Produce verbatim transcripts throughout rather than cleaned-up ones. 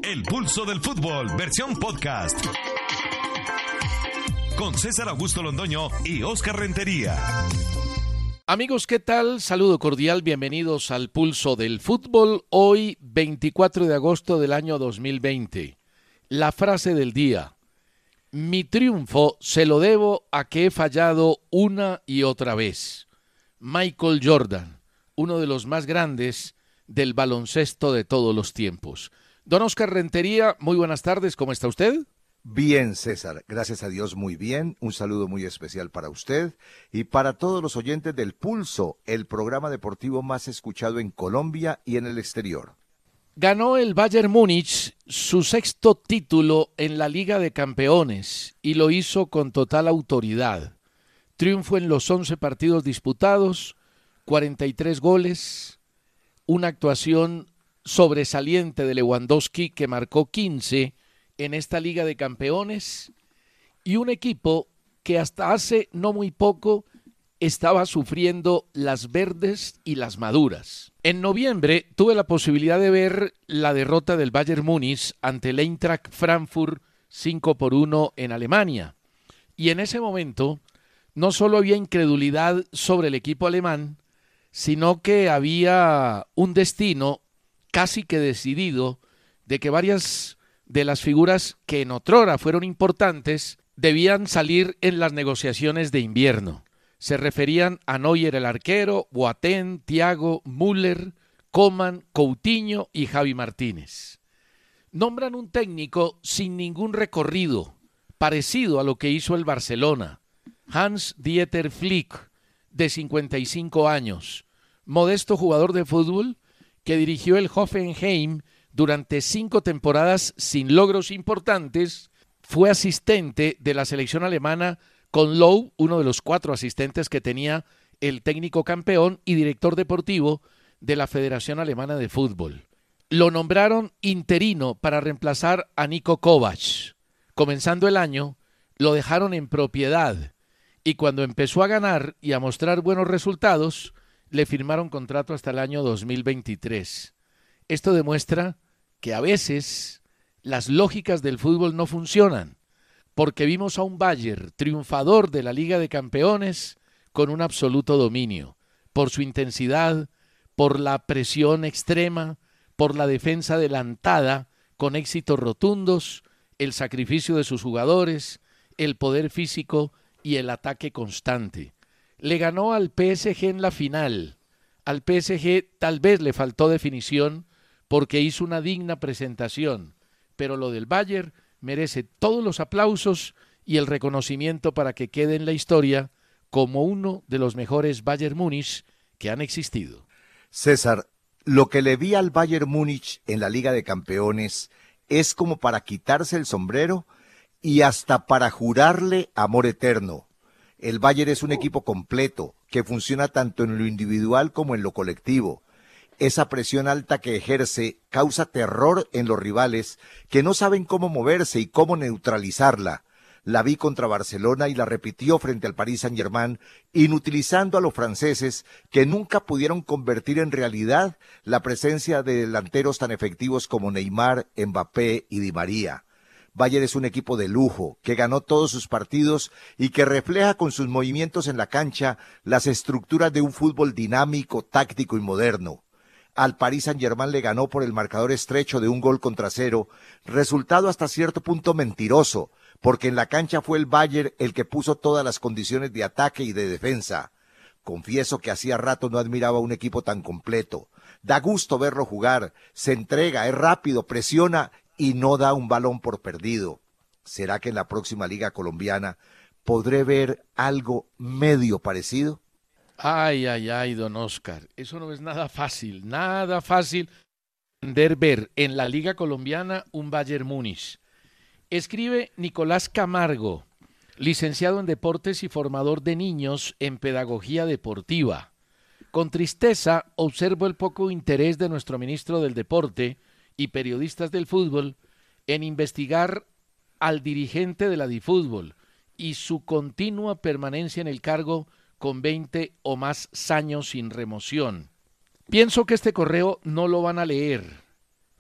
El Pulso del Fútbol, versión podcast. Con César Augusto Londoño y Oscar Rentería. Amigos, ¿qué tal? Saludo cordial, bienvenidos al Pulso del Fútbol. Hoy, veinticuatro de agosto del año dos mil veinte. La frase del día: mi triunfo se lo debo a que he fallado una y otra vez. Michael Jordan, uno de los más grandes del baloncesto de todos los tiempos. Don Oscar Rentería, muy buenas tardes, ¿cómo está usted? Bien, César, gracias a Dios muy bien. Un saludo muy especial para usted y para todos los oyentes del Pulso, el programa deportivo más escuchado en Colombia y en el exterior. Ganó el Bayern Múnich su sexto título en la Liga de Campeones y lo hizo con total autoridad. Triunfo en los once partidos disputados, cuarenta y tres goles, una actuación sobresaliente de Lewandowski que marcó quince en esta Liga de Campeones y un equipo que hasta hace no muy poco estaba sufriendo las verdes y las maduras. En noviembre tuve la posibilidad de ver la derrota del Bayern Múnich ante el Eintracht Frankfurt cinco por uno en Alemania y en ese momento no solo había incredulidad sobre el equipo alemán, sino que había un destino casi que decidido de que varias de las figuras que en otrora fueron importantes debían salir en las negociaciones de invierno. Se referían a Neuer el arquero, Boateng, Thiago, Müller, Coman, Coutinho y Javi Martínez. Nombran un técnico sin ningún recorrido, parecido a lo que hizo el Barcelona, Hans-Dieter Flick, de cincuenta y cinco años, modesto jugador de fútbol que dirigió el Hoffenheim durante cinco temporadas sin logros importantes. Fue asistente de la selección alemana con Löw, uno de los cuatro asistentes que tenía el técnico campeón y director deportivo de la Federación Alemana de Fútbol. Lo nombraron interino para reemplazar a Niko Kovac. Comenzando el año, lo dejaron en propiedad y cuando empezó a ganar y a mostrar buenos resultados, le firmaron contrato hasta el año dos mil veintitrés. Esto demuestra que a veces las lógicas del fútbol no funcionan, porque vimos a un Bayern triunfador de la Liga de Campeones con un absoluto dominio, por su intensidad, por la presión extrema, por la defensa adelantada, con éxitos rotundos, el sacrificio de sus jugadores, el poder físico y el ataque constante. Le ganó al P S G en la final. Al P S G tal vez le faltó definición porque hizo una digna presentación, pero lo del Bayern merece todos los aplausos y el reconocimiento para que quede en la historia como uno de los mejores Bayern Múnich que han existido. César, lo que le vi al Bayern Múnich en la Liga de Campeones es como para quitarse el sombrero y hasta para jurarle amor eterno. El Bayern es un equipo completo, que funciona tanto en lo individual como en lo colectivo. Esa presión alta que ejerce causa terror en los rivales que no saben cómo moverse y cómo neutralizarla. La vi contra Barcelona y la repitió frente al Paris Saint-Germain, inutilizando a los franceses que nunca pudieron convertir en realidad la presencia de delanteros tan efectivos como Neymar, Mbappé y Di María. Bayern es un equipo de lujo, que ganó todos sus partidos y que refleja con sus movimientos en la cancha las estructuras de un fútbol dinámico, táctico y moderno. Al Paris Saint-Germain le ganó por el marcador estrecho de un gol contra cero, resultado hasta cierto punto mentiroso, porque en la cancha fue el Bayern el que puso todas las condiciones de ataque y de defensa. Confieso que hacía rato no admiraba a un equipo tan completo. Da gusto verlo jugar, se entrega, es rápido, presiona y no da un balón por perdido. ¿Será que en la próxima Liga Colombiana podré ver algo medio parecido? Ay, ay, ay, don Oscar, eso no es nada fácil, nada fácil entender ver en la Liga Colombiana un Bayern Múnich. Escribe Nicolás Camargo, licenciado en Deportes y formador de niños en Pedagogía Deportiva. Con tristeza observo el poco interés de nuestro ministro del Deporte y periodistas del fútbol en investigar al dirigente de la Difútbol y su continua permanencia en el cargo con veinte o más años sin remoción. Pienso que este correo no lo van a leer.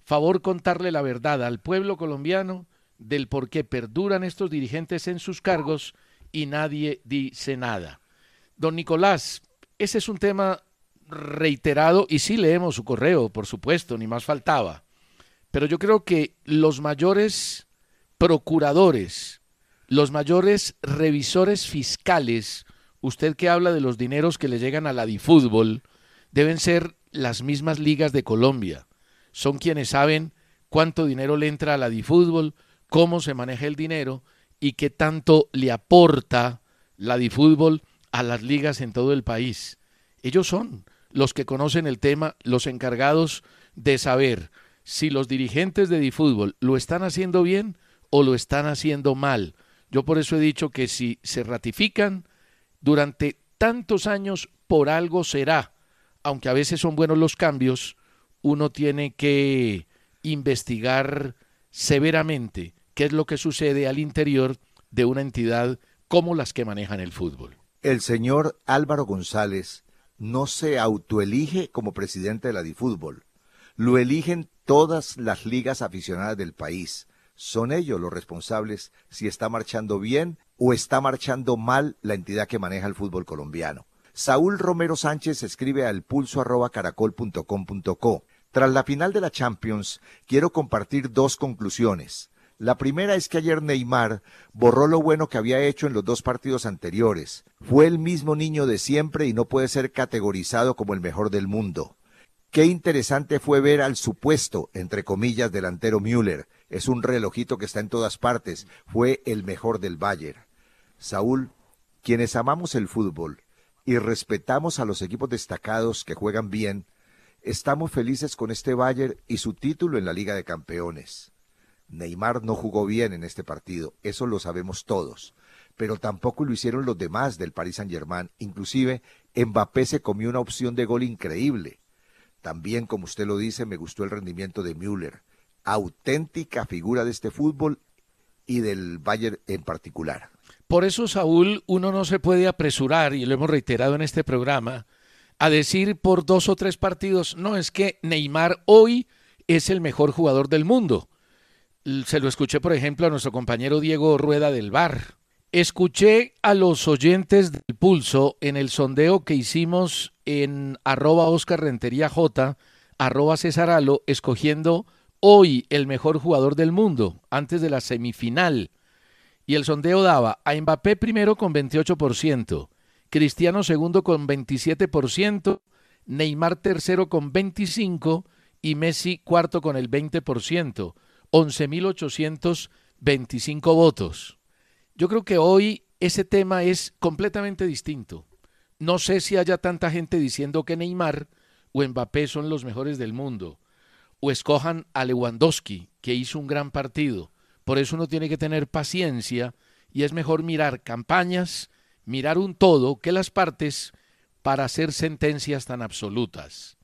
favor contarle la verdad al pueblo colombiano del por qué perduran estos dirigentes en sus cargos y nadie dice nada. Don Nicolás, ese es un tema reiterado y sí leemos su correo, por supuesto, ni más faltaba. Pero yo creo que los mayores procuradores, los mayores revisores fiscales, usted que habla de los dineros que le llegan a la DiFútbol, deben ser las mismas ligas de Colombia. Son quienes saben cuánto dinero le entra a la DiFútbol, cómo se maneja el dinero y qué tanto le aporta la DiFútbol a las ligas en todo el país. Ellos son los que conocen el tema, los encargados de saber si los dirigentes de DiFútbol lo están haciendo bien o lo están haciendo mal. Yo por eso he dicho que si se ratifican durante tantos años, por algo será. Aunque a veces son buenos los cambios, uno tiene que investigar severamente qué es lo que sucede al interior de una entidad como las que manejan el fútbol. El señor Álvaro González no se autoelige como presidente de la DiFútbol. Lo eligen todas las ligas aficionadas del país. Son ellos los responsables si está marchando bien o está marchando mal la entidad que maneja el fútbol colombiano. Saúl Romero Sánchez escribe al pulso arroba caracol punto com punto co. Tras la final de la Champions, quiero compartir dos conclusiones. La primera es que ayer Neymar borró lo bueno que había hecho en los dos partidos anteriores. Fue el mismo niño de siempre y no puede ser categorizado como el mejor del mundo. Qué interesante fue ver al supuesto, entre comillas, delantero Müller. Es un relojito que está en todas partes. Fue el mejor del Bayern. Saúl, quienes amamos el fútbol y respetamos a los equipos destacados que juegan bien, estamos felices con este Bayern y su título en la Liga de Campeones. Neymar no jugó bien en este partido, eso lo sabemos todos, pero tampoco lo hicieron los demás del Paris Saint-Germain. Inclusive, Mbappé se comió una opción de gol increíble. También, como usted lo dice, me gustó el rendimiento de Müller, auténtica figura de este fútbol y del Bayern en particular. Por eso, Saúl, uno no se puede apresurar, y lo hemos reiterado en este programa, a decir por dos o tres partidos, no, es que Neymar hoy es el mejor jugador del mundo. Se lo escuché, por ejemplo, a nuestro compañero Diego Rueda del V A R. Escuché a los oyentes del Pulso en el sondeo que hicimos en arroba Oscar Rentería J, arroba César Alo, escogiendo hoy el mejor jugador del mundo, antes de la semifinal. Y el sondeo daba a Mbappé primero con veintiocho por ciento, Cristiano segundo con veintisiete por ciento, Neymar tercero con veinticinco por ciento y Messi cuarto con el veinte por ciento, once mil ochocientos veinticinco votos. Yo creo que hoy ese tema es completamente distinto. No sé si haya tanta gente diciendo que Neymar o Mbappé son los mejores del mundo, o escojan a Lewandowski, que hizo un gran partido. Por eso uno tiene que tener paciencia y es mejor mirar campañas, mirar un todo que las partes para hacer sentencias tan absolutas.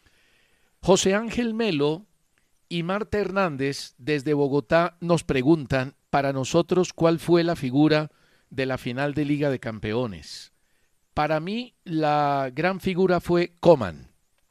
José Ángel Melo y Marta Hernández desde Bogotá nos preguntan para nosotros cuál fue la figura de la final de Liga de Campeones. Para mí la gran figura fue Coman,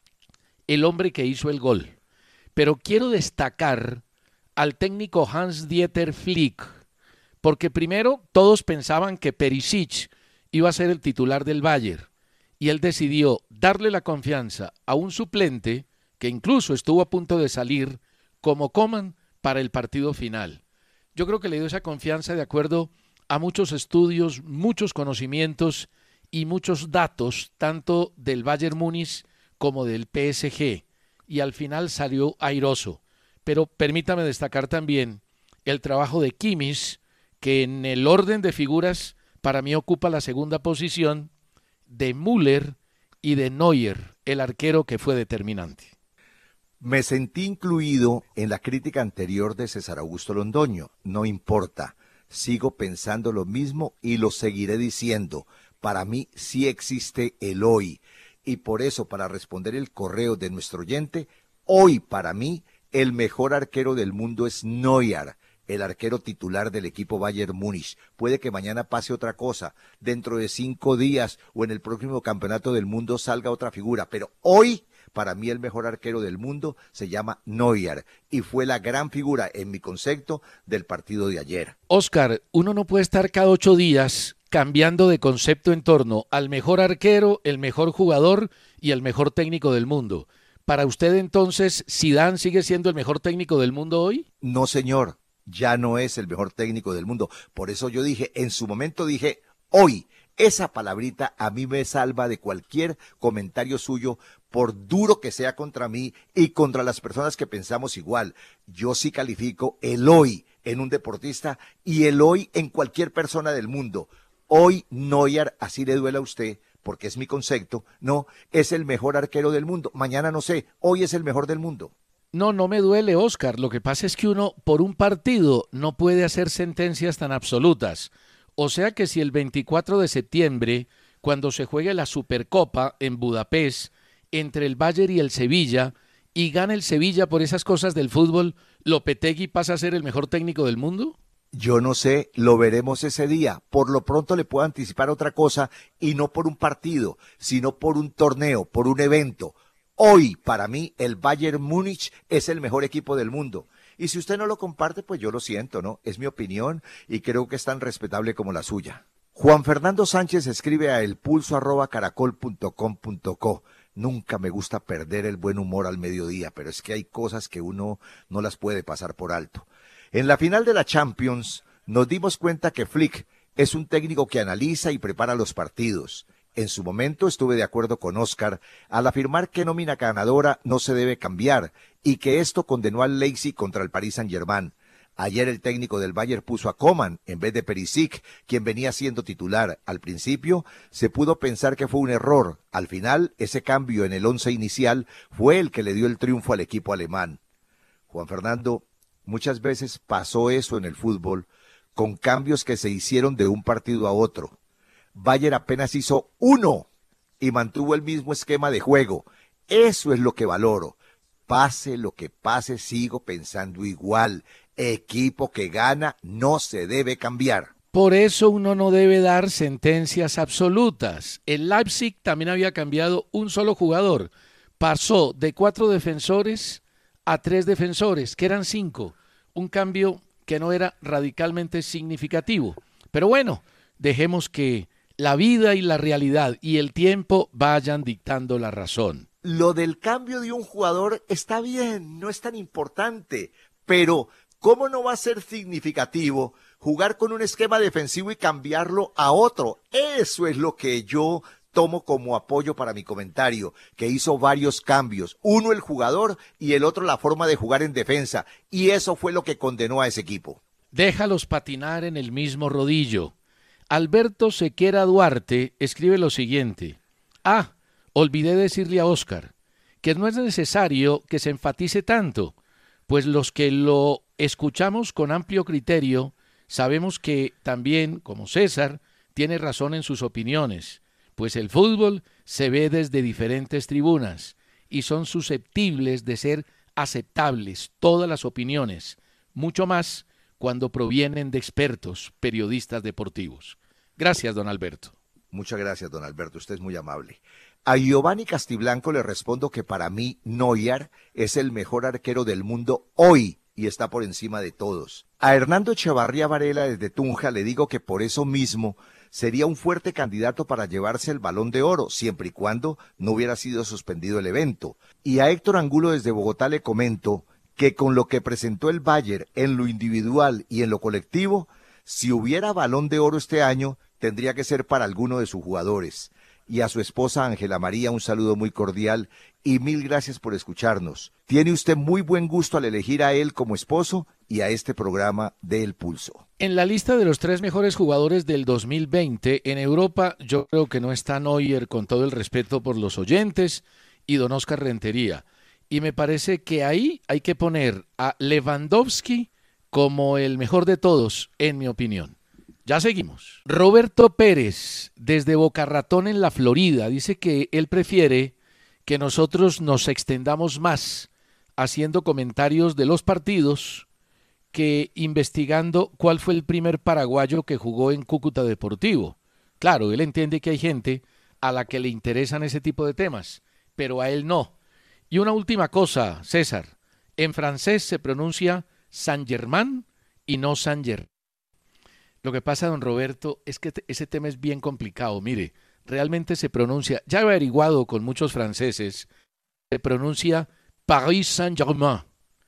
el hombre que hizo el gol. Pero quiero destacar al técnico Hans-Dieter Flick, porque primero todos pensaban que Perisic iba a ser el titular del Bayern, y él decidió darle la confianza a un suplente que incluso estuvo a punto de salir como Coman para el partido final. Yo creo que le dio esa confianza de acuerdo a muchos estudios, muchos conocimientos y muchos datos, tanto del Bayern Múnich como del P S G, y al final salió airoso. Pero permítame destacar también el trabajo de Kimmich, que en el orden de figuras para mí ocupa la segunda posición, de Müller y de Neuer, el arquero que fue determinante. Me sentí incluido en la crítica anterior de César Augusto Londoño. No importa, sigo pensando lo mismo y lo seguiré diciendo. Para mí sí existe el hoy. Y por eso, para responder el correo de nuestro oyente, hoy para mí el mejor arquero del mundo es Neuer, el arquero titular del equipo Bayern Múnich. Puede que mañana pase otra cosa, dentro de cinco días o en el próximo campeonato del mundo salga otra figura, pero hoy para mí el mejor arquero del mundo se llama Neuer y fue la gran figura, en mi concepto, del partido de ayer. Oscar, uno no puede estar cada ocho días cambiando de concepto en torno al mejor arquero, el mejor jugador y el mejor técnico del mundo. ¿Para usted entonces Zidane sigue siendo el mejor técnico del mundo hoy? No, señor, ya no es el mejor técnico del mundo. Por eso yo dije, en su momento dije, hoy. Esa palabrita a mí me salva de cualquier comentario suyo, por duro que sea contra mí y contra las personas que pensamos igual. Yo sí califico el hoy en un deportista y el hoy en cualquier persona del mundo. Hoy Neuer, así le duele a usted, porque es mi concepto, no, es el mejor arquero del mundo. Mañana no sé, hoy es el mejor del mundo. No, no me duele, Oscar. Lo que pasa es que uno, por un partido, no puede hacer sentencias tan absolutas. O sea que si el veinticuatro de septiembre, cuando se juegue la Supercopa en Budapest, entre el Bayern y el Sevilla, y gana el Sevilla por esas cosas del fútbol, ¿Lopetegui pasa a ser el mejor técnico del mundo? Yo no sé, lo veremos ese día. Por lo pronto le puedo anticipar otra cosa, y no por un partido, sino por un torneo, por un evento. Hoy, para mí, el Bayern Múnich es el mejor equipo del mundo. Y si usted no lo comparte, pues yo lo siento, ¿no? Es mi opinión y creo que es tan respetable como la suya. Juan Fernando Sánchez escribe a elpulso arroba caracol punto com punto co. Nunca me gusta perder el buen humor al mediodía, pero es que hay cosas que uno no las puede pasar por alto. En la final de la Champions nos dimos cuenta que Flick es un técnico que analiza y prepara los partidos. En su momento estuve de acuerdo con Oscar al afirmar que nómina ganadora no se debe cambiar y que esto condenó al Leipzig contra el Paris Saint-Germain. Ayer el técnico del Bayern puso a Coman en vez de Perisic, quien venía siendo titular. Al principio se pudo pensar que fue un error. Al final, ese cambio en el once inicial fue el que le dio el triunfo al equipo alemán. Juan Fernando, muchas veces pasó eso en el fútbol, con cambios que se hicieron de un partido a otro. Bayern apenas hizo uno y mantuvo el mismo esquema de juego. Eso es lo que valoro. Pase lo que pase, sigo pensando igual. Equipo que gana no se debe cambiar. Por eso uno no debe dar sentencias absolutas. El Leipzig también había cambiado un solo jugador. Pasó de cuatro defensores a tres defensores, que eran cinco. Un cambio que no era radicalmente significativo. Pero bueno, dejemos que la vida y la realidad y el tiempo vayan dictando la razón. Lo del cambio de un jugador está bien, no es tan importante, pero ¿cómo no va a ser significativo jugar con un esquema defensivo y cambiarlo a otro? Eso es lo que yo tomo como apoyo para mi comentario, que hizo varios cambios, uno el jugador y el otro la forma de jugar en defensa, y eso fue lo que condenó a ese equipo. Déjalos patinar en el mismo rodillo. Alberto Sequera Duarte escribe lo siguiente. Ah, olvidé decirle a Oscar que no es necesario que se enfatice tanto, pues los que lo escuchamos con amplio criterio sabemos que también, como César, tiene razón en sus opiniones, pues el fútbol se ve desde diferentes tribunas y son susceptibles de ser aceptables todas las opiniones, mucho más cuando provienen de expertos periodistas deportivos. Gracias, don Alberto. Muchas gracias, don Alberto, usted es muy amable. A Giovanni Castiblanco le respondo que para mí Neuer es el mejor arquero del mundo hoy y está por encima de todos. A Hernando Echevarría Varela desde Tunja le digo que por eso mismo sería un fuerte candidato para llevarse el Balón de Oro, siempre y cuando no hubiera sido suspendido el evento. Y a Héctor Angulo desde Bogotá le comento que con lo que presentó el Bayern en lo individual y en lo colectivo, si hubiera Balón de Oro este año, tendría que ser para alguno de sus jugadores. Y a su esposa Ángela María un saludo muy cordial y mil gracias por escucharnos. Tiene usted muy buen gusto al elegir a él como esposo y a este programa de El Pulso. En la lista de los tres mejores jugadores del dos mil veinte en Europa, yo creo que no está Neuer, con todo el respeto por los oyentes, y don Oscar Rentería. Y me parece que ahí hay que poner a Lewandowski como el mejor de todos, en mi opinión. Ya seguimos. Roberto Pérez, desde Boca Ratón en la Florida, dice que él prefiere que nosotros nos extendamos más haciendo comentarios de los partidos que investigando cuál fue el primer paraguayo que jugó en Cúcuta Deportivo. Claro, él entiende que hay gente a la que le interesan ese tipo de temas, pero a él no. Y una última cosa, César. En francés se pronuncia Saint-Germain y no Saint-Germain. Lo que pasa, don Roberto, es que ese tema es bien complicado. Mire, realmente se pronuncia, ya he averiguado con muchos franceses, se pronuncia Paris Saint-Germain.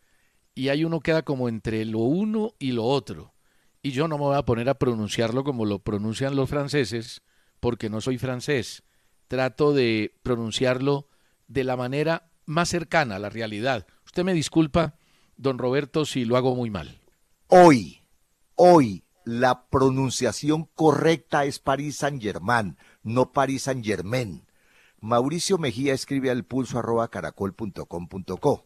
Y hay uno queda como entre lo uno y lo otro. Y yo no me voy a poner a pronunciarlo como lo pronuncian los franceses, porque no soy francés. Trato de pronunciarlo de la manera más cercana a la realidad. Usted me disculpa, don Roberto, si lo hago muy mal. Hoy, hoy, la pronunciación correcta es Paris Saint-Germain, no Paris Saint-Germain. Mauricio Mejía escribe al pulso arroba caracol punto com punto co.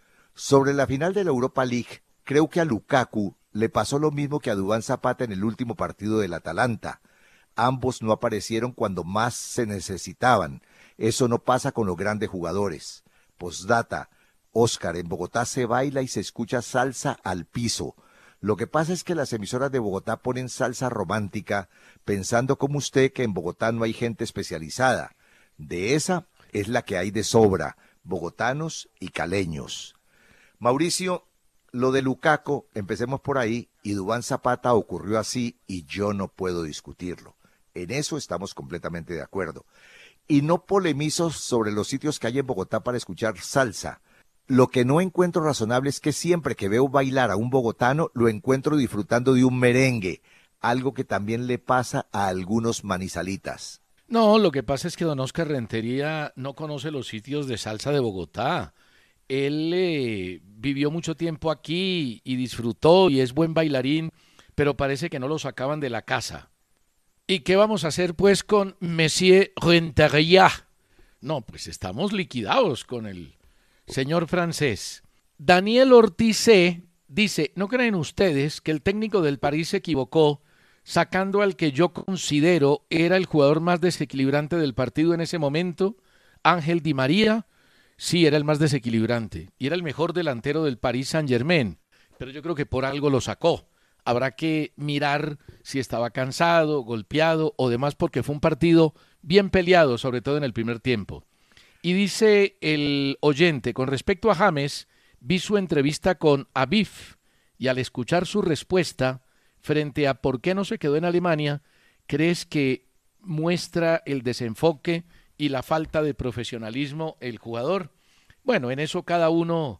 Sobre la final de la Europa League, creo que a Lukaku le pasó lo mismo que a Duván Zapata en el último partido del Atalanta. Ambos no aparecieron cuando más se necesitaban. Eso no pasa con los grandes jugadores. Postdata, Oscar, en Bogotá se baila y se escucha salsa al piso. Lo que pasa es que las emisoras de Bogotá ponen salsa romántica, pensando como usted que en Bogotá no hay gente especializada. De esa es la que hay de sobra, bogotanos y caleños. Mauricio, lo de Lukaku, empecemos por ahí, y Duván Zapata ocurrió así y yo no puedo discutirlo. En eso estamos completamente de acuerdo. Y no polemizo sobre los sitios que hay en Bogotá para escuchar salsa. Lo que no encuentro razonable es que siempre que veo bailar a un bogotano, lo encuentro disfrutando de un merengue, algo que también le pasa a algunos manizalitas. No, lo que pasa es que don Oscar Rentería no conoce los sitios de salsa de Bogotá. Él eh, vivió mucho tiempo aquí y disfrutó y es buen bailarín, pero parece que no lo sacaban de la casa. ¿Y qué vamos a hacer pues con Monsieur Rentería? No, pues estamos liquidados con el señor francés. Daniel Ortiz C. dice, ¿no creen ustedes que el técnico del París se equivocó sacando al que yo considero era el jugador más desequilibrante del partido en ese momento, Ángel Di María? Sí, era el más desequilibrante y era el mejor delantero del Paris Saint-Germain, pero yo creo que por algo lo sacó. Habrá que mirar si estaba cansado, golpeado o demás, porque fue un partido bien peleado, sobre todo en el primer tiempo. Y dice el oyente, con respecto a James, vi su entrevista con Abif y al escuchar su respuesta frente a por qué no se quedó en Alemania, ¿crees que muestra el desenfoque y la falta de profesionalismo el jugador? Bueno, en eso cada uno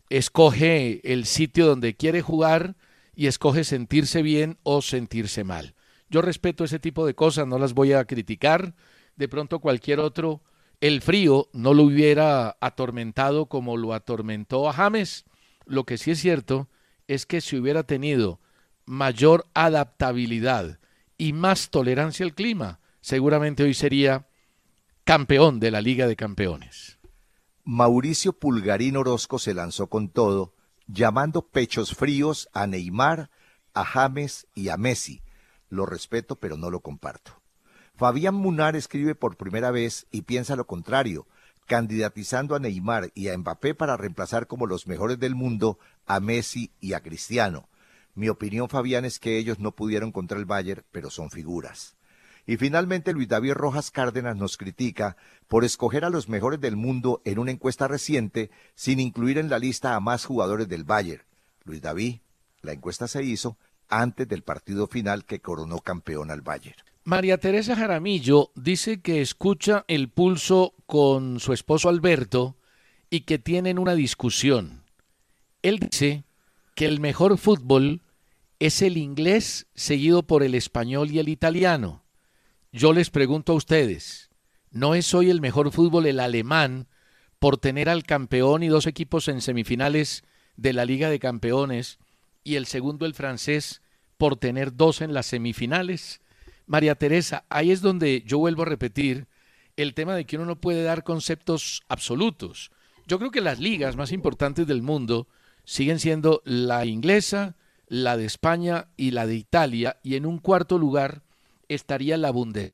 escoge el sitio donde quiere jugar y escoge sentirse bien o sentirse mal. Yo respeto ese tipo de cosas, no las voy a criticar. De pronto cualquier otro, el frío no lo hubiera atormentado como lo atormentó a James. Lo que sí es cierto es que si hubiera tenido mayor adaptabilidad y más tolerancia al clima, seguramente hoy sería campeón de la Liga de Campeones. Mauricio Pulgarín Orozco se lanzó con todo, llamando pechos fríos a Neymar, a James y a Messi. Lo respeto, pero no lo comparto. Fabián Munar escribe por primera vez y piensa lo contrario, candidatizando a Neymar y a Mbappé para reemplazar como los mejores del mundo a Messi y a Cristiano. Mi opinión, Fabián, es que ellos no pudieron contra el Bayern, pero son figuras. Y finalmente Luis David Rojas Cárdenas nos critica por escoger a los mejores del mundo en una encuesta reciente sin incluir en la lista a más jugadores del Bayern. Luis David, la encuesta se hizo antes del partido final que coronó campeón al Bayern. María Teresa Jaramillo dice que escucha el pulso con su esposo Alberto y que tienen una discusión. Él dice que el mejor fútbol es el inglés seguido por el español y el italiano. Yo les pregunto a ustedes, ¿no es hoy el mejor fútbol el alemán por tener al campeón y dos equipos en semifinales de la Liga de Campeones y el segundo el francés por tener dos en las semifinales? María Teresa, ahí es donde yo vuelvo a repetir el tema de que uno no puede dar conceptos absolutos. Yo creo que las ligas más importantes del mundo siguen siendo la inglesa, la de España y la de Italia, y en un cuarto lugar estaría la Bundesliga.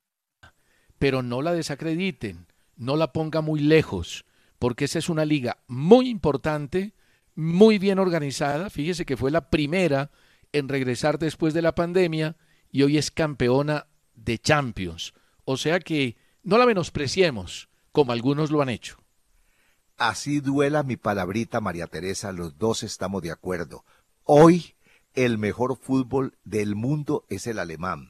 Pero no la desacrediten, no la ponga muy lejos, porque esa es una liga muy importante, muy bien organizada. Fíjese que fue la primera en regresar después de la pandemia y hoy es campeona de Champions. O sea que no la menospreciemos, como algunos lo han hecho. Así duela mi palabrita, María Teresa, los dos estamos de acuerdo. Hoy el mejor fútbol del mundo es el alemán.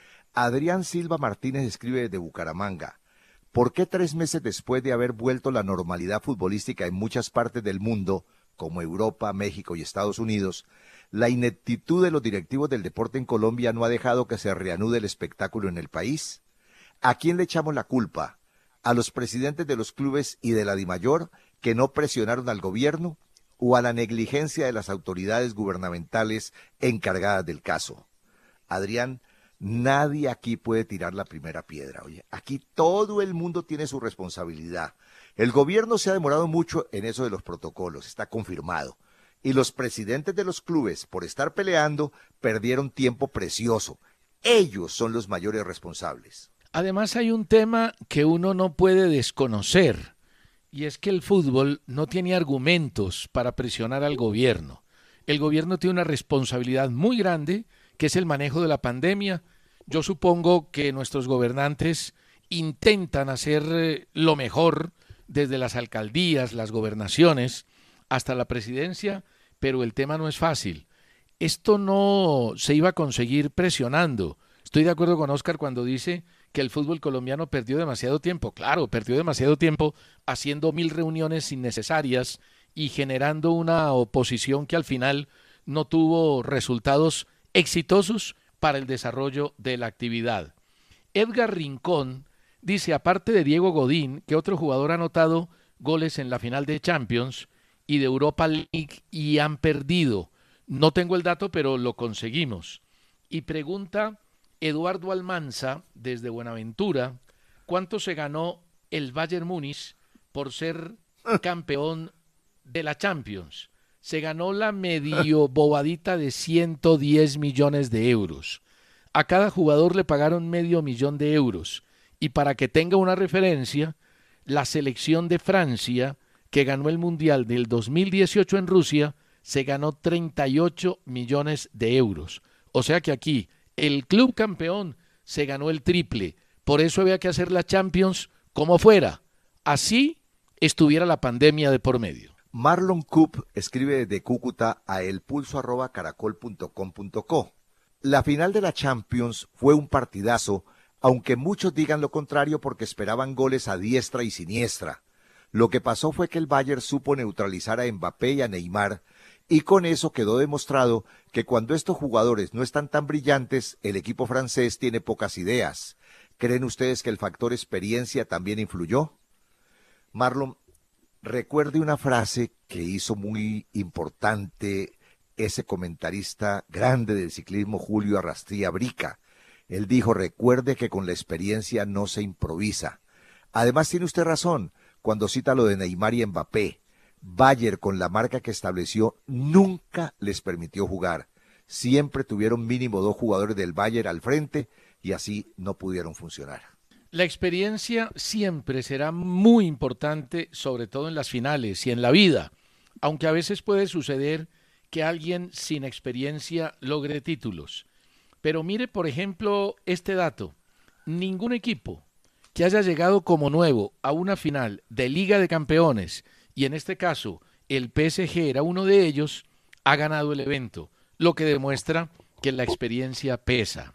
Adrián Silva Martínez escribe desde Bucaramanga. ¿Por qué tres meses después de haber vuelto la normalidad futbolística en muchas partes del mundo, como Europa, México y Estados Unidos, la ineptitud de los directivos del deporte en Colombia no ha dejado que se reanude el espectáculo en el país? ¿A quién le echamos la culpa? ¿A los presidentes de los clubes y de la DIMAYOR que no presionaron al gobierno o a la negligencia de las autoridades gubernamentales encargadas del caso? Adrián, nadie aquí puede tirar la primera piedra. Oye, aquí todo el mundo tiene su responsabilidad. El gobierno se ha demorado mucho en eso de los protocolos, está confirmado. Y los presidentes de los clubes, por estar peleando, perdieron tiempo precioso. Ellos son los mayores responsables. Además hay un tema que uno no puede desconocer, y es que el fútbol no tiene argumentos para presionar al gobierno. El gobierno tiene una responsabilidad muy grande, que es el manejo de la pandemia. Yo supongo que nuestros gobernantes intentan hacer lo mejor desde las alcaldías, las gobernaciones, hasta la presidencia, pero el tema no es fácil. Esto no se iba a conseguir presionando. Estoy de acuerdo con Óscar cuando dice que el fútbol colombiano perdió demasiado tiempo. Claro, perdió demasiado tiempo haciendo mil reuniones innecesarias y generando una oposición que al final no tuvo resultados exitosos para el desarrollo de la actividad. Edgar Rincón dice, aparte de Diego Godín, que otro jugador ha anotado goles en la final de Champions y de Europa League y han perdido. No tengo el dato, pero lo conseguimos. Y pregunta Eduardo Almanza, desde Buenaventura, ¿cuánto se ganó el Bayern Múnich por ser campeón de la Champions? Se ganó la medio bobadita de ciento diez millones de euros. A cada jugador le pagaron medio millón de euros. Y para que tenga una referencia, la selección de Francia, que ganó el Mundial del dos mil dieciocho en Rusia, se ganó treinta y ocho millones de euros. O sea que aquí el club campeón se ganó el triple. Por eso había que hacer la Champions como fuera. Así estuviera la pandemia de por medio. Marlon Coop escribe desde Cúcuta a elpulso arroba caracol punto com punto co. La final de la Champions fue un partidazo, aunque muchos digan lo contrario porque esperaban goles a diestra y siniestra. Lo que pasó fue que el Bayern supo neutralizar a Mbappé y a Neymar, y con eso quedó demostrado que cuando estos jugadores no están tan brillantes, el equipo francés tiene pocas ideas. ¿Creen ustedes que el factor experiencia también influyó? Marlon, recuerde una frase que hizo muy importante ese comentarista grande del ciclismo, Julio Arrastría Brica. Él dijo, recuerde que con la experiencia no se improvisa. Además tiene usted razón cuando cita lo de Neymar y Mbappé. Bayern, con la marca que estableció, nunca les permitió jugar. Siempre tuvieron mínimo dos jugadores del Bayern al frente y así no pudieron funcionar. La experiencia siempre será muy importante, sobre todo en las finales y en la vida, aunque a veces puede suceder que alguien sin experiencia logre títulos. Pero mire, por ejemplo, este dato. Ningún equipo que haya llegado como nuevo a una final de Liga de Campeones, y en este caso el P S G era uno de ellos, ha ganado el evento, lo que demuestra que la experiencia pesa.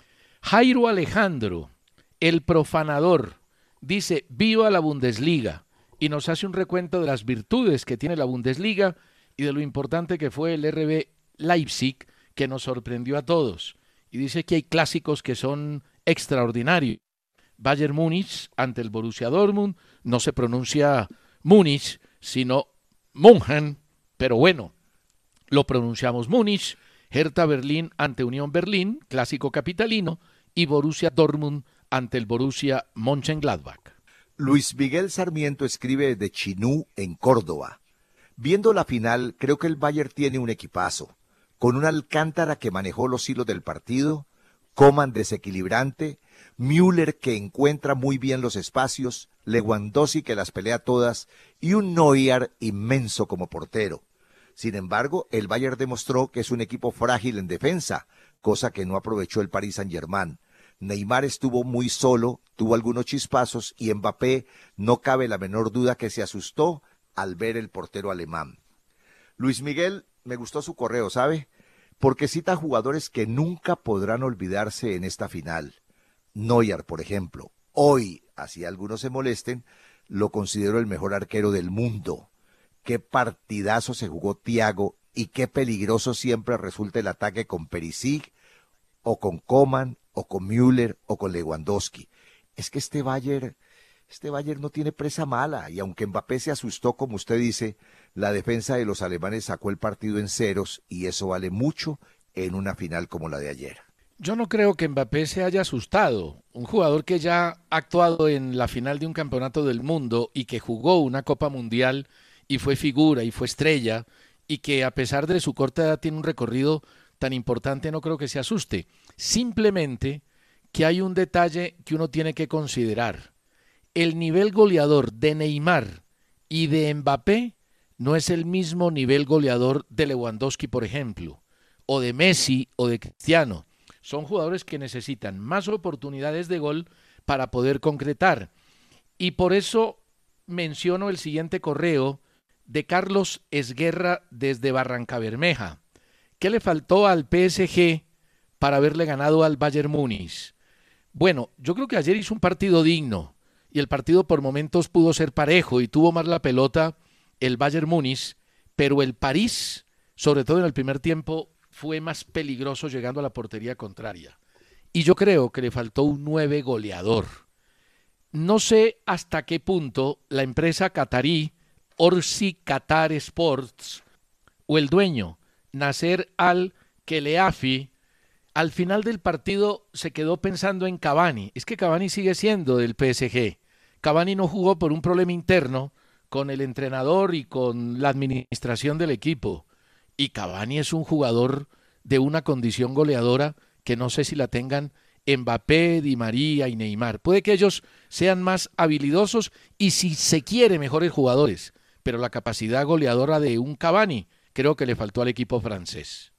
Jairo Alejandro, el profanador, dice, viva la Bundesliga, y nos hace un recuento de las virtudes que tiene la Bundesliga y de lo importante que fue el R B Leipzig, que nos sorprendió a todos. Y dice que hay clásicos que son extraordinarios. Bayern Múnich ante el Borussia Dortmund, no se pronuncia Múnich, sino München, pero bueno, lo pronunciamos Múnich. Hertha Berlín ante Unión Berlín, clásico capitalino, y Borussia Dortmund ante el Borussia Mönchengladbach. Luis Miguel Sarmiento escribe desde Chinú, en Córdoba. Viendo la final, creo que el Bayern tiene un equipazo, con una Alcántara que manejó los hilos del partido, Coman desequilibrante, Müller que encuentra muy bien los espacios, Lewandowski que las pelea todas y un Neuer inmenso como portero. Sin embargo, el Bayern demostró que es un equipo frágil en defensa, cosa que no aprovechó el Paris Saint-Germain. Neymar estuvo muy solo, tuvo algunos chispazos y Mbappé no cabe la menor duda que se asustó al ver el portero alemán. Luis Miguel, me gustó su correo, ¿sabe? Porque cita jugadores que nunca podrán olvidarse en esta final. Neuer, por ejemplo. Hoy, así algunos se molesten, lo considero el mejor arquero del mundo. Qué partidazo se jugó Thiago y qué peligroso siempre resulta el ataque con Perisic, o con Coman, o con Müller, o con Lewandowski. Es que este Bayern, este Bayern no tiene presa mala, y aunque Mbappé se asustó, como usted dice, la defensa de los alemanes sacó el partido en ceros, y eso vale mucho en una final como la de ayer. Yo no creo que Mbappé se haya asustado. Un jugador que ya ha actuado en la final de un campeonato del mundo y que jugó una Copa Mundial y fue figura y fue estrella y que a pesar de su corta edad tiene un recorrido tan importante, no creo que se asuste. Simplemente que hay un detalle que uno tiene que considerar. El nivel goleador de Neymar y de Mbappé no es el mismo nivel goleador de Lewandowski, por ejemplo, o de Messi o de Cristiano. Son jugadores que necesitan más oportunidades de gol para poder concretar. Y por eso menciono el siguiente correo de Carlos Esguerra desde Barrancabermeja. ¿Qué le faltó al P S G para haberle ganado al Bayern Múnich? Bueno, yo creo que ayer hizo un partido digno y el partido por momentos pudo ser parejo y tuvo más la pelota el Bayern Múnich, pero el París, sobre todo en el primer tiempo, fue más peligroso llegando a la portería contraria. Y yo creo que le faltó un nueve goleador. No sé hasta qué punto la empresa catarí Orsi Qatar Sports o el dueño Nasser Al-Khelaifi al final del partido se quedó pensando en Cavani. Es que Cavani sigue siendo del P S G. Cavani no jugó por un problema interno con el entrenador y con la administración del equipo. Y Cavani es un jugador de una condición goleadora que no sé si la tengan Mbappé, Di María y Neymar. Puede que ellos sean más habilidosos y si se quiere mejores jugadores, pero la capacidad goleadora de un Cavani creo que le faltó al equipo francés.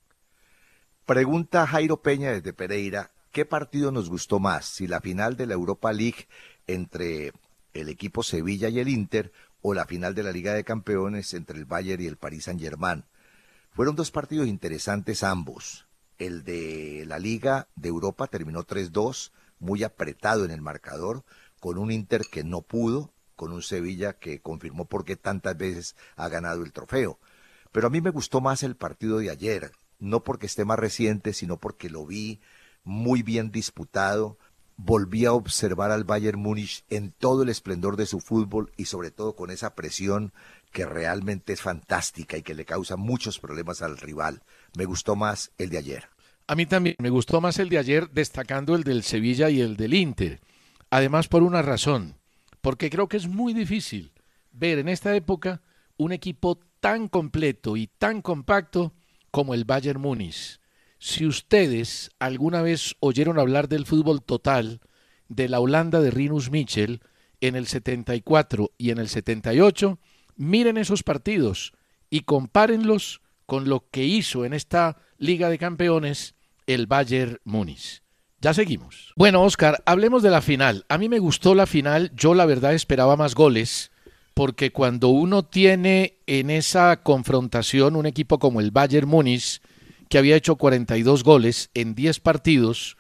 Pregunta Jairo Peña desde Pereira, ¿qué partido nos gustó más? Si la final de la Europa League entre el equipo Sevilla y el Inter o la final de la Liga de Campeones entre el Bayern y el Paris Saint-Germain. Fueron dos partidos interesantes ambos. El de la Liga de Europa terminó tres dos, muy apretado en el marcador, con un Inter que no pudo, con un Sevilla que confirmó por qué tantas veces ha ganado el trofeo. Pero a mí me gustó más el partido de ayer, no porque esté más reciente, sino porque lo vi muy bien disputado. Volví a observar al Bayern Múnich en todo el esplendor de su fútbol y sobre todo con esa presión que realmente es fantástica y que le causa muchos problemas al rival. Me gustó más el de ayer. A mí también me gustó más el de ayer, destacando el del Sevilla y el del Inter. Además, por una razón, porque creo que es muy difícil ver en esta época un equipo tan completo y tan compacto como el Bayern Múnich. Si ustedes alguna vez oyeron hablar del fútbol total de la Holanda de Rinus Michel en el setenta y cuatro y en el setenta y ocho, miren esos partidos y compárenlos con lo que hizo en esta Liga de Campeones el Bayern Múnich. Ya seguimos. Bueno, Oscar, hablemos de la final. A mí me gustó la final, yo la verdad esperaba más goles, porque cuando uno tiene en esa confrontación un equipo como el Bayern Múnich, que había hecho cuarenta y dos goles en diez partidos,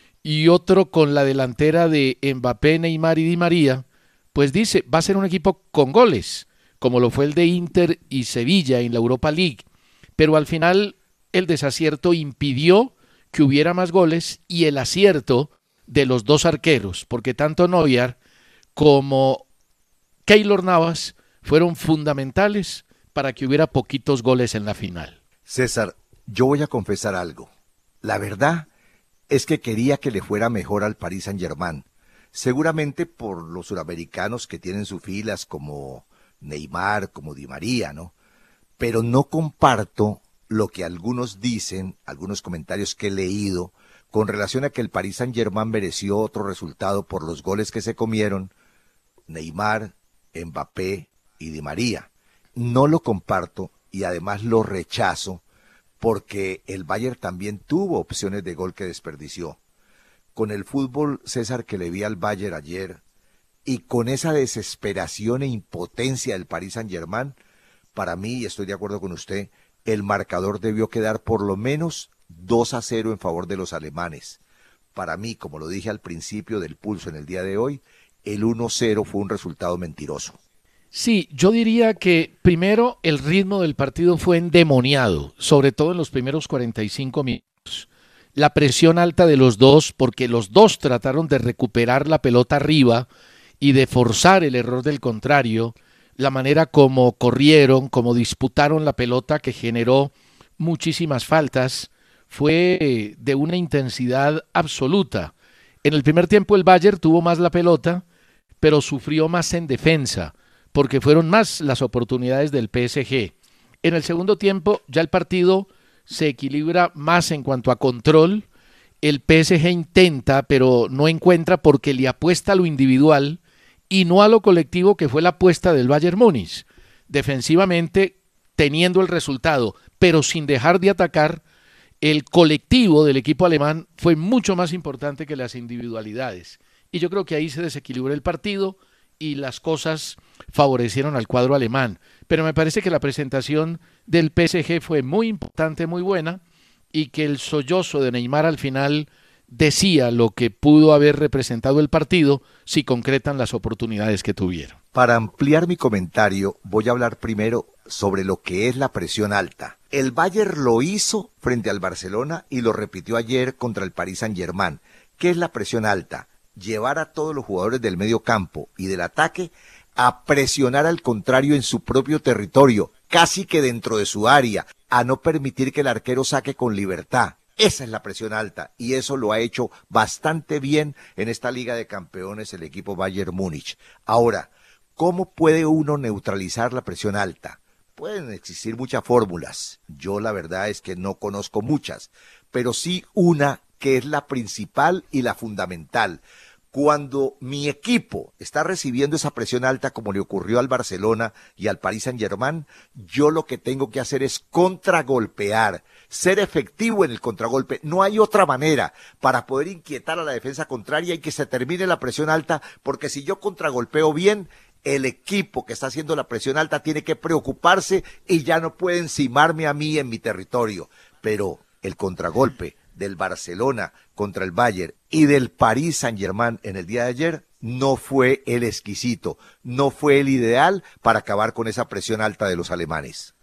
y otro con la delantera de Mbappé, Neymar y Di María, pues dice, va a ser un equipo con goles, como lo fue el de Inter y Sevilla en la Europa League, pero al final el desacierto impidió que hubiera más goles y el acierto de los dos arqueros, porque tanto Neuer como Keylor Navas fueron fundamentales para que hubiera poquitos goles en la final. César, yo voy a confesar algo. La verdad es que quería que le fuera mejor al Paris Saint-Germain, seguramente por los suramericanos que tienen sus filas como Neymar, como Di María, ¿no? Pero no comparto lo que algunos dicen, algunos comentarios que he leído, con relación a que el Paris Saint-Germain mereció otro resultado por los goles que se comieron Neymar, Mbappé y Di María. No lo comparto y además lo rechazo porque el Bayern también tuvo opciones de gol que desperdició. Con el fútbol, César, que le vi al Bayern ayer, y con esa desesperación e impotencia del Paris Saint-Germain, para mí, y estoy de acuerdo con usted, el marcador debió quedar por lo menos dos a cero en favor de los alemanes. Para mí, como lo dije al principio del pulso en el día de hoy, el uno cero fue un resultado mentiroso. Sí, yo diría que primero el ritmo del partido fue endemoniado, sobre todo en los primeros cuarenta y cinco minutos. La presión alta de los dos, porque los dos trataron de recuperar la pelota arriba y de forzar el error del contrario, la manera como corrieron, como disputaron la pelota, que generó muchísimas faltas, fue de una intensidad absoluta. En el primer tiempo el Bayern tuvo más la pelota, pero sufrió más en defensa, porque fueron más las oportunidades del P S G. En el segundo tiempo ya el partido se equilibra más en cuanto a control. El P S G intenta, pero no encuentra porque le apuesta a lo individual y no a lo colectivo, que fue la apuesta del Bayern Múnich. Defensivamente, teniendo el resultado, pero sin dejar de atacar, el colectivo del equipo alemán fue mucho más importante que las individualidades. Y yo creo que ahí se desequilibró el partido y las cosas favorecieron al cuadro alemán. Pero me parece que la presentación del P S G fue muy importante, muy buena, y que el sollozo de Neymar al final decía lo que pudo haber representado el partido si concretan las oportunidades que tuvieron. Para ampliar mi comentario, voy a hablar primero sobre lo que es la presión alta. El Bayern lo hizo frente al Barcelona y lo repitió ayer contra el Paris Saint-Germain. ¿Qué es la presión alta? Llevar a todos los jugadores del medio campo y del ataque a presionar al contrario en su propio territorio, casi que dentro de su área, a no permitir que el arquero saque con libertad. Esa es la presión alta, y eso lo ha hecho bastante bien en esta Liga de Campeones el equipo Bayern Múnich. Ahora, ¿cómo puede uno neutralizar la presión alta? Pueden existir muchas fórmulas. Yo la verdad es que no conozco muchas, pero sí una que es la principal y la fundamental. Cuando mi equipo está recibiendo esa presión alta, como le ocurrió al Barcelona y al Paris Saint-Germain, yo lo que tengo que hacer es contragolpear, ser efectivo en el contragolpe. No hay otra manera para poder inquietar a la defensa contraria y que se termine la presión alta, porque si yo contragolpeo bien, el equipo que está haciendo la presión alta tiene que preocuparse y ya no puede encimarme a mí en mi territorio. Pero el contragolpe del Barcelona contra el Bayern y del Paris Saint-Germain en el día de ayer no fue el exquisito, no fue el ideal para acabar con esa presión alta de los alemanes.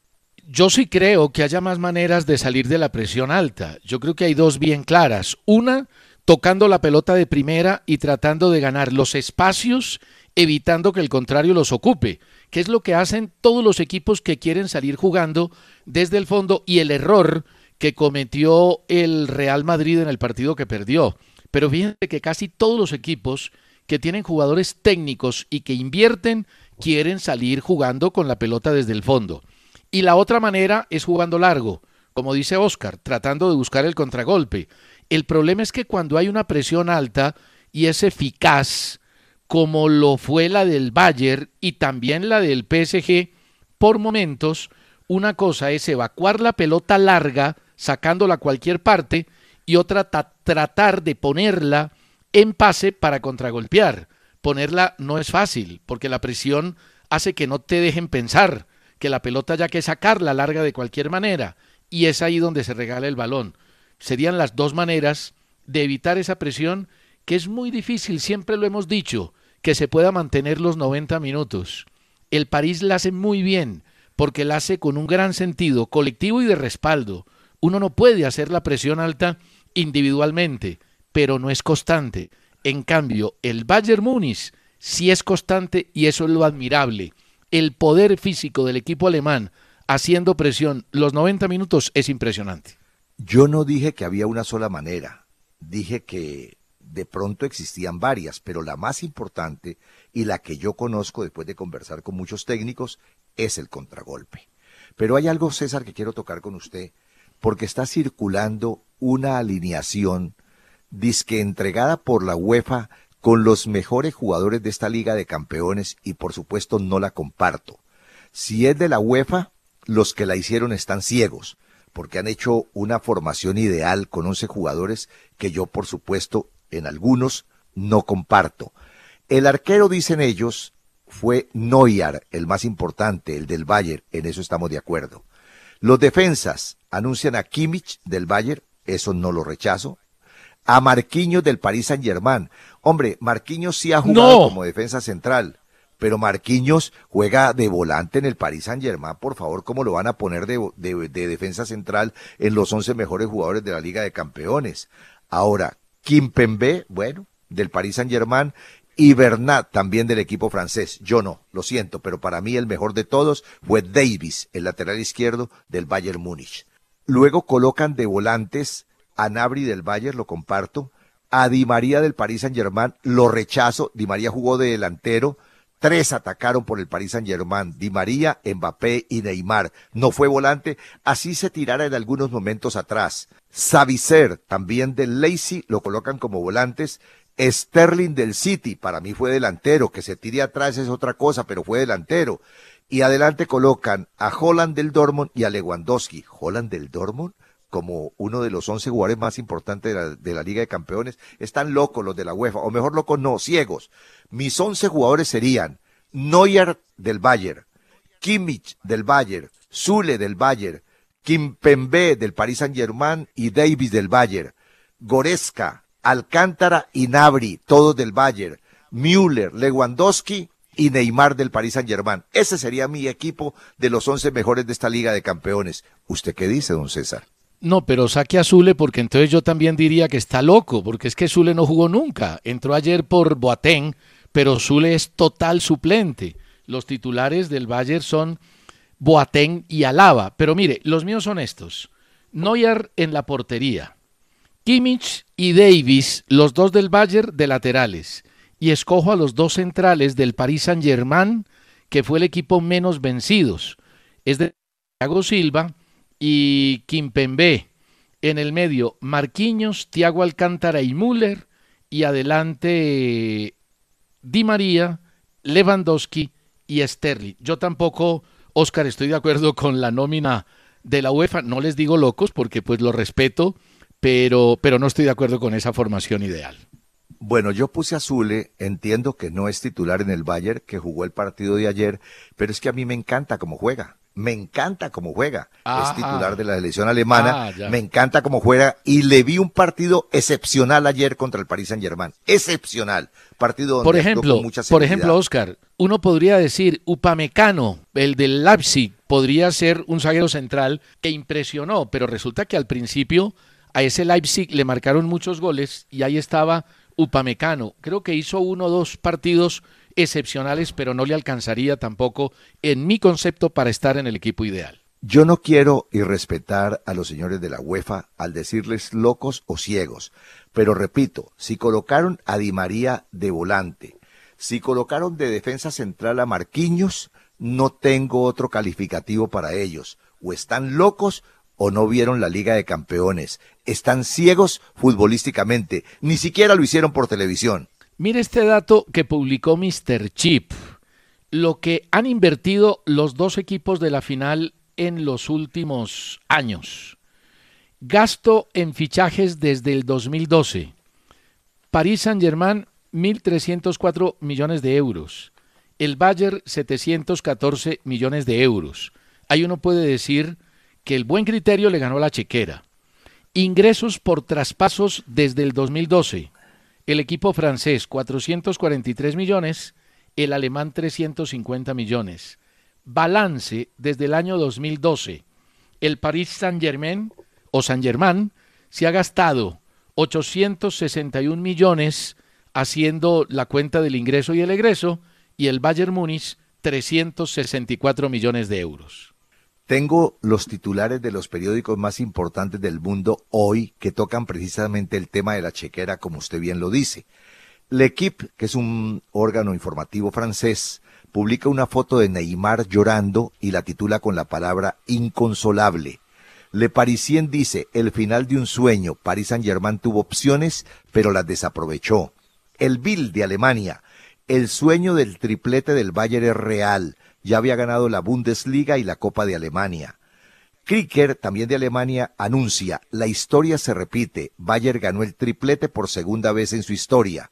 Yo sí creo que haya más maneras de salir de la presión alta. Yo creo que hay dos bien claras. Una, tocando la pelota de primera y tratando de ganar los espacios, evitando que el contrario los ocupe, que es lo que hacen todos los equipos que quieren salir jugando desde el fondo, y el error que cometió el Real Madrid en el partido que perdió. Pero fíjense que casi todos los equipos que tienen jugadores técnicos y que invierten quieren salir jugando con la pelota desde el fondo. Y la otra manera es jugando largo, como dice Oscar, tratando de buscar el contragolpe. El problema es que cuando hay una presión alta y es eficaz, como lo fue la del Bayern y también la del P S G, por momentos, una cosa es evacuar la pelota larga, sacándola a cualquier parte, y otra ta- tratar de ponerla en pase para contragolpear. Ponerla no es fácil, porque la presión hace que no te dejen pensar, que la pelota haya que sacarla larga de cualquier manera, y es ahí donde se regala el balón. Serían las dos maneras de evitar esa presión, que es muy difícil, siempre lo hemos dicho, que se pueda mantener los noventa minutos. El París la hace muy bien, porque la hace con un gran sentido colectivo y de respaldo. Uno no puede hacer la presión alta individualmente, pero no es constante. En cambio, el Bayern Múnich sí es constante, y eso es lo admirable. El poder físico del equipo alemán haciendo presión los noventa minutos es impresionante. Yo no dije que había una sola manera, dije que de pronto existían varias, pero la más importante y la que yo conozco después de conversar con muchos técnicos es el contragolpe. Pero hay algo, César, que quiero tocar con usted, porque está circulando una alineación dizque entregada por la UEFA con los mejores jugadores de esta Liga de Campeones, y por supuesto no la comparto. Si es de la UEFA, los que la hicieron están ciegos, porque han hecho una formación ideal con once jugadores que yo por supuesto en algunos no comparto. El arquero, dicen ellos, fue Neuer, el más importante, el del Bayern, en eso estamos de acuerdo. Los defensas anuncian a Kimmich del Bayern, eso no lo rechazo. A Marquinhos del Paris Saint-Germain. Hombre, Marquinhos sí ha jugado No. como defensa central, pero Marquinhos juega de volante en el Paris Saint-Germain. Por favor, ¿cómo lo van a poner de, de, de defensa central en los once mejores jugadores de la Liga de Campeones? Ahora, Kimpembe, bueno, del Paris Saint-Germain, y Bernat, también del equipo francés. Yo no, lo siento, pero para mí el mejor de todos fue Davies, el lateral izquierdo del Bayern Múnich. Luego colocan de volantes a Gnabry del Bayern, lo comparto, a Di María del Paris Saint-Germain, lo rechazo. Di María jugó de delantero, tres atacaron por el Paris Saint-Germain, Di María, Mbappé y Neymar. No fue volante, así se tirara en algunos momentos atrás. Savitzer, también del Leipzig, lo colocan como volantes. Sterling del City, para mí fue delantero, que se tire atrás es otra cosa, pero fue delantero. Y adelante colocan a Haaland del Dortmund y a Lewandowski. Haaland del Dortmund, como uno de los once jugadores más importantes de la, de la Liga de Campeones. Están locos los de la UEFA, o mejor locos no, ciegos. Mis once jugadores serían Neuer del Bayern, Kimmich del Bayern, Süle del Bayern, Kimpembe del Paris Saint-Germain y Davies del Bayern, Goretzka, Alcántara y Gnabry, todos del Bayern, Müller, Lewandowski y Neymar del Paris Saint-Germain. Ese sería mi equipo de los once mejores de esta Liga de Campeones. ¿Usted qué dice, don César? No, pero saque a Zule porque entonces yo también diría que está loco, porque es que Zule no jugó nunca. Entró ayer por Boateng, pero Zule es total suplente. Los titulares del Bayern son Boateng y Alaba. Pero mire, los míos son estos. Neuer en la portería. Kimmich y Davies, los dos del Bayern, de laterales. Y escojo a los dos centrales del Paris Saint-Germain, que fue el equipo menos vencidos. Es de Thiago Silva y Kimpembe. En el medio, Marquinhos, Thiago Alcántara y Müller. Y adelante, Di María, Lewandowski y Sterling. Yo tampoco, Oscar, estoy de acuerdo con la nómina de la UEFA. No les digo locos porque pues lo respeto, pero, pero no estoy de acuerdo con esa formación ideal. Bueno, yo puse a Zule, entiendo que no es titular en el Bayern, que jugó el partido de ayer, pero es que a mí me encanta cómo juega, me encanta cómo juega, Ajá. Es titular de la selección alemana, Ah, me encanta cómo juega y le vi un partido excepcional ayer contra el Paris Saint-Germain, excepcional, partido donde Por actuó ejemplo, con mucha por seguridad. ejemplo, Oscar, uno podría decir Upamecano, el del Leipzig, podría ser un zaguero central que impresionó, pero resulta que al principio a ese Leipzig le marcaron muchos goles y ahí estaba Upamecano. Creo que hizo uno o dos partidos excepcionales, pero no le alcanzaría tampoco, en mi concepto, para estar en el equipo ideal. Yo no quiero irrespetar a los señores de la UEFA al decirles locos o ciegos, pero repito, si colocaron a Di María de volante, si colocaron de defensa central a Marquinhos, no tengo otro calificativo para ellos. O están locos o no vieron la Liga de Campeones. Están ciegos futbolísticamente. Ni siquiera lo hicieron por televisión. Mire este dato que publicó míster Chip. Lo que han invertido los dos equipos de la final en los últimos años. Gasto en fichajes desde el dos mil doce. Paris Saint-Germain, mil trescientos cuatro millones de euros. El Bayern, setecientos catorce millones de euros. Ahí uno puede decir que el buen criterio le ganó la chequera. Ingresos por traspasos desde el dos mil doce. El equipo francés, cuatrocientos cuarenta y tres millones, el alemán, trescientos cincuenta millones. Balance desde el año dos mil doce. El Paris Saint-Germain o Saint-Germain se ha gastado ochocientos sesenta y un millones haciendo la cuenta del ingreso y el egreso, y el Bayern Múnich, trescientos sesenta y cuatro millones de euros. Tengo los titulares de los periódicos más importantes del mundo hoy que tocan precisamente el tema de la chequera, como usted bien lo dice. L'Equipe, que es un órgano informativo francés, publica una foto de Neymar llorando y la titula con la palabra inconsolable. Le Parisien dice, el final de un sueño, Paris Saint-Germain tuvo opciones, pero las desaprovechó. El Bild de Alemania, el sueño del triplete del Bayern es real. Ya había ganado la Bundesliga y la Copa de Alemania. Kicker, también de Alemania, anuncia, la historia se repite, Bayern ganó el triplete por segunda vez en su historia.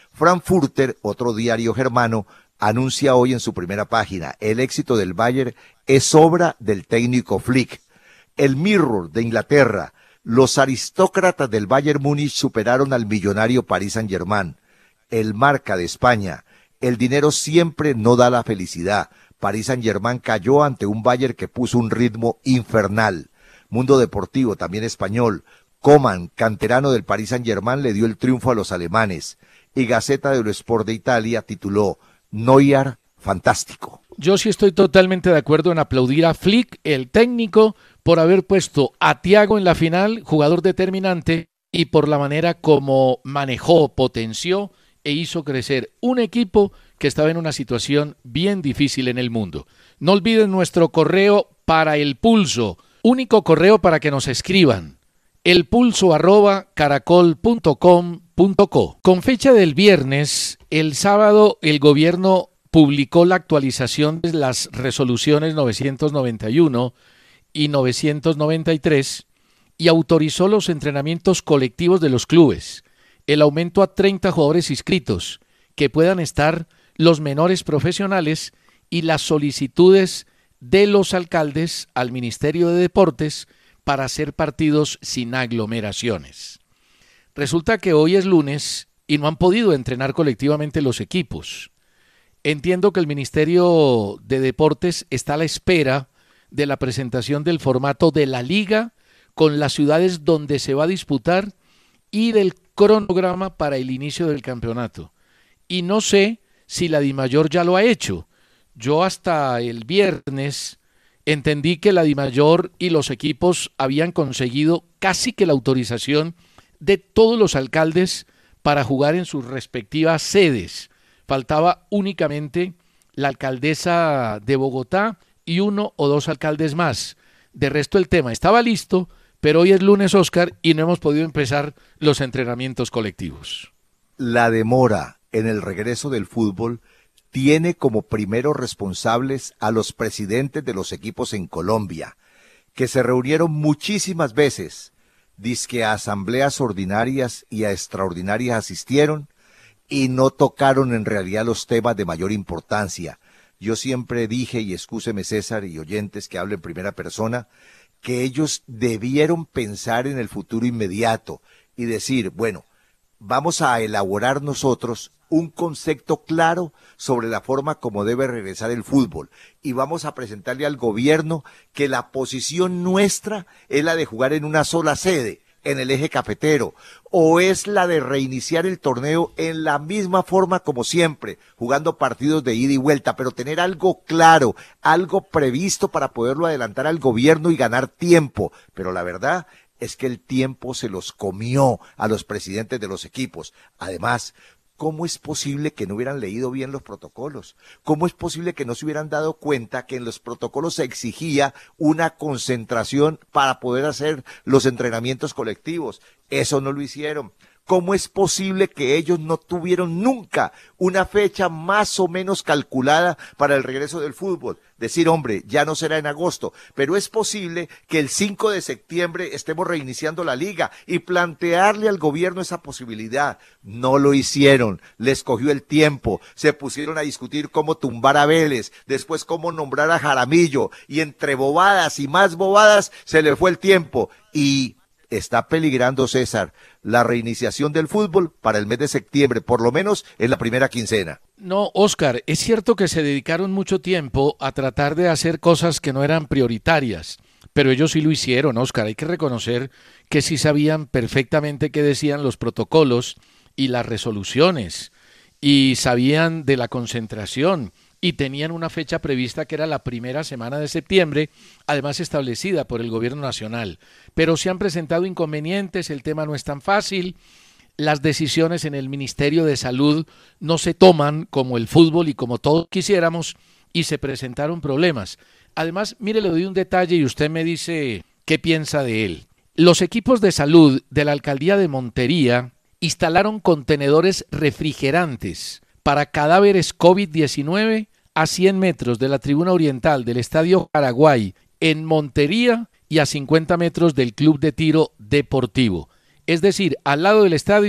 Frankfurter, otro diario germano, anuncia hoy en su primera página: el éxito del Bayern es obra del técnico Flick. El Mirror de Inglaterra: los aristócratas del Bayern Múnich superaron al millonario Paris Saint-Germain. El Marca de España: el dinero siempre no da la felicidad. Paris Saint-Germain cayó ante un Bayern que puso un ritmo infernal. Mundo Deportivo, también español: Coman, canterano del Paris Saint-Germain, le dio el triunfo a los alemanes. Y Gaceta dello Sport de Italia tituló: Neuer, fantástico. Yo sí estoy totalmente de acuerdo en aplaudir a Flick, el técnico, por haber puesto a Thiago en la final, jugador determinante, y por la manera como manejó, potenció e hizo crecer un equipo que estaba en una situación bien difícil en el mundo. No olviden nuestro correo para El Pulso, único correo para que nos escriban: elpulso arroba caracol punto com punto co. Con fecha del viernes, el sábado el gobierno publicó la actualización de las resoluciones novecientos noventa y uno y novecientos noventa y tres y autorizó los entrenamientos colectivos de los clubes, el aumento a treinta jugadores inscritos, que puedan estar los menores profesionales, y las solicitudes de los alcaldes al Ministerio de Deportes para hacer partidos sin aglomeraciones. Resulta que hoy es lunes y no han podido entrenar colectivamente los equipos. Entiendo que el Ministerio de Deportes está a la espera de la presentación del formato de la liga con las ciudades donde se va a disputar y del cronograma para el inicio del campeonato. Y no sé si la DIMAYOR ya lo ha hecho. Yo hasta el viernes entendí que la DIMAYOR y los equipos habían conseguido casi que la autorización de todos los alcaldes para jugar en sus respectivas sedes. Faltaba únicamente la alcaldesa de Bogotá y uno o dos alcaldes más. De resto el tema estaba listo, pero hoy es lunes, Oscar, y no hemos podido empezar los entrenamientos colectivos. La demora en el regreso del fútbol tiene como primeros responsables a los presidentes de los equipos en Colombia, que se reunieron muchísimas veces, dizque a asambleas ordinarias y a extraordinarias asistieron, y no tocaron en realidad los temas de mayor importancia. Yo siempre dije, y excúseme César y oyentes que hablen en primera persona, que ellos debieron pensar en el futuro inmediato y decir, bueno, vamos a elaborar nosotros un concepto claro sobre la forma como debe regresar el fútbol y vamos a presentarle al gobierno que la posición nuestra es la de jugar en una sola sede, en el eje cafetero, o es la de reiniciar el torneo en la misma forma como siempre, jugando partidos de ida y vuelta, pero tener algo claro, algo previsto para poderlo adelantar al gobierno y ganar tiempo. Pero la verdad es que el tiempo se los comió a los presidentes de los equipos. Además, ¿cómo es posible que no hubieran leído bien los protocolos? ¿Cómo es posible que no se hubieran dado cuenta que en los protocolos se exigía una concentración para poder hacer los entrenamientos colectivos? Eso no lo hicieron. ¿Cómo es posible que ellos no tuvieron nunca una fecha más o menos calculada para el regreso del fútbol? Decir, hombre, ya no será en agosto, pero es posible que el cinco de septiembre estemos reiniciando la liga y plantearle al gobierno esa posibilidad. No lo hicieron, les cogió el tiempo, se pusieron a discutir cómo tumbar a Vélez, después cómo nombrar a Jaramillo, y entre bobadas y más bobadas se le fue el tiempo y está peligrando, César, la reiniciación del fútbol para el mes de septiembre, por lo menos en la primera quincena. No, Oscar, es cierto que se dedicaron mucho tiempo a tratar de hacer cosas que no eran prioritarias, pero ellos sí lo hicieron, Oscar. Hay que reconocer que sí sabían perfectamente qué decían los protocolos y las resoluciones, y sabían de la concentración, y tenían una fecha prevista que era la primera semana de septiembre, además establecida por el gobierno nacional. Pero se han presentado inconvenientes, el tema no es tan fácil, las decisiones en el Ministerio de Salud no se toman como el fútbol y como todos quisiéramos, y se presentaron problemas. Además, mire, le doy un detalle y usted me dice qué piensa de él. Los equipos de salud de la alcaldía de Montería instalaron contenedores refrigerantes para cadáveres COVID diecinueve a cien metros de la tribuna oriental del Estadio Paraguay en Montería y a cincuenta metros del Club de Tiro Deportivo. Es decir, al lado del estadio,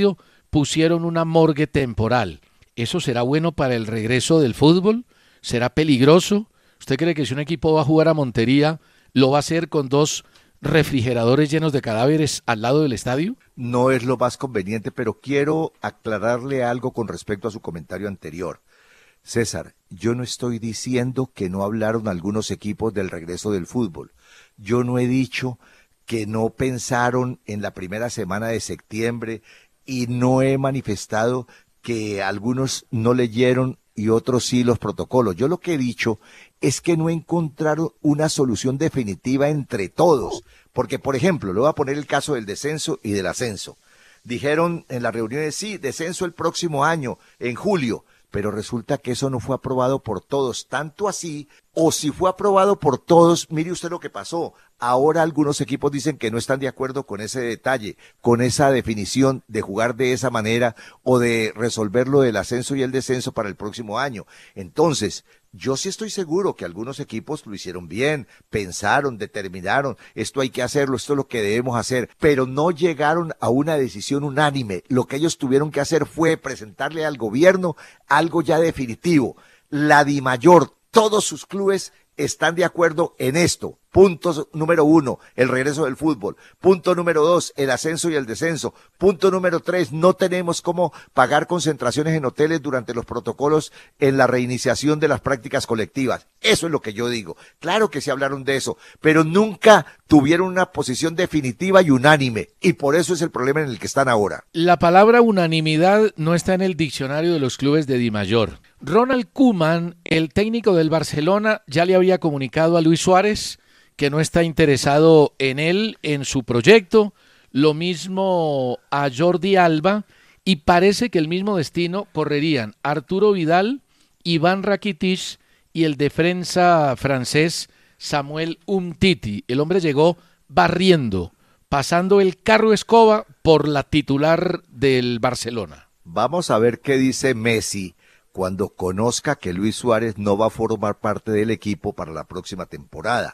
pusieron una morgue temporal. ¿Eso será bueno para el regreso del fútbol? ¿Será peligroso? ¿Usted cree que si un equipo va a jugar a Montería, lo va a hacer con dos refrigeradores llenos de cadáveres al lado del estadio? No es lo más conveniente, pero quiero aclararle algo con respecto a su comentario anterior. César, yo no estoy diciendo que no hablaron algunos equipos del regreso del fútbol. Yo no he dicho que no pensaron en la primera semana de septiembre y no he manifestado que algunos no leyeron y otros sí los protocolos. Yo lo que he dicho es que no encontraron una solución definitiva entre todos. Porque, por ejemplo, le voy a poner el caso del descenso y del ascenso. Dijeron en las reuniones, sí, descenso el próximo año, en julio. Pero resulta que eso no fue aprobado por todos, tanto así, o si fue aprobado por todos, mire usted lo que pasó. Ahora algunos equipos dicen que no están de acuerdo con ese detalle, con esa definición de jugar de esa manera o de resolver lo del ascenso y el descenso para el próximo año. Entonces, yo sí estoy seguro que algunos equipos lo hicieron bien, pensaron, determinaron, esto hay que hacerlo, esto es lo que debemos hacer, pero no llegaron a una decisión unánime. Lo que ellos tuvieron que hacer fue presentarle al gobierno algo ya definitivo. La DIMAYOR, todos sus clubes están de acuerdo en esto. Punto número uno, el regreso del fútbol. Punto número dos, el ascenso y el descenso. Punto número tres, no tenemos cómo pagar concentraciones en hoteles durante los protocolos en la reiniciación de las prácticas colectivas. Eso es lo que yo digo. Claro que se hablaron de eso, pero nunca tuvieron una posición definitiva y unánime. Y por eso es el problema en el que están ahora. La palabra unanimidad no está en el diccionario de los clubes de DIMAYOR. Ronald Koeman, el técnico del Barcelona, ya le había comunicado a Luis Suárez que no está interesado en él, en su proyecto, lo mismo a Jordi Alba, y parece que el mismo destino correrían Arturo Vidal, Iván Rakitic y el defensa francés Samuel Umtiti. El hombre llegó barriendo, pasando el carro escoba por la titular del Barcelona. Vamos a ver qué dice Messi cuando conozca que Luis Suárez no va a formar parte del equipo para la próxima temporada.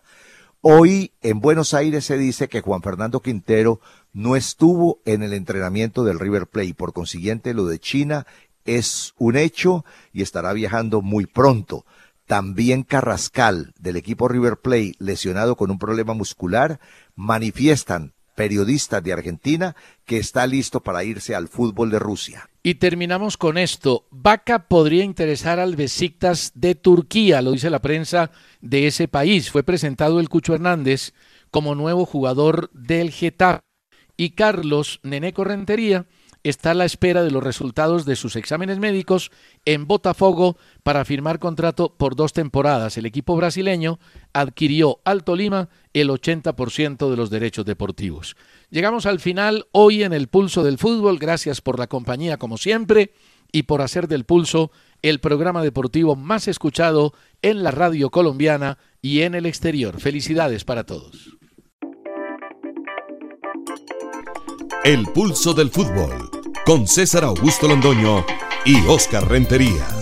Hoy en Buenos Aires se dice que Juan Fernando Quintero no estuvo en el entrenamiento del River Plate, por consiguiente lo de China es un hecho y estará viajando muy pronto. También Carrascal del equipo River Plate, lesionado con un problema muscular, manifiestan periodistas de Argentina que está listo para irse al fútbol de Rusia. Y terminamos con esto. Vaca podría interesar al Besiktas de Turquía, lo dice la prensa de ese país. Fue presentado el Cucho Hernández como nuevo jugador del Getafe. Y Carlos Neneco Rentería está a la espera de los resultados de sus exámenes médicos en Botafogo para firmar contrato por dos temporadas. El equipo brasileño adquirió al Tolima el ochenta por ciento de los derechos deportivos. Llegamos al final hoy en el Pulso del Fútbol. Gracias por la compañía como siempre y por hacer del Pulso el programa deportivo más escuchado en la radio colombiana y en el exterior. Felicidades para todos. El Pulso del Fútbol con César Augusto Londoño y Oscar Rentería.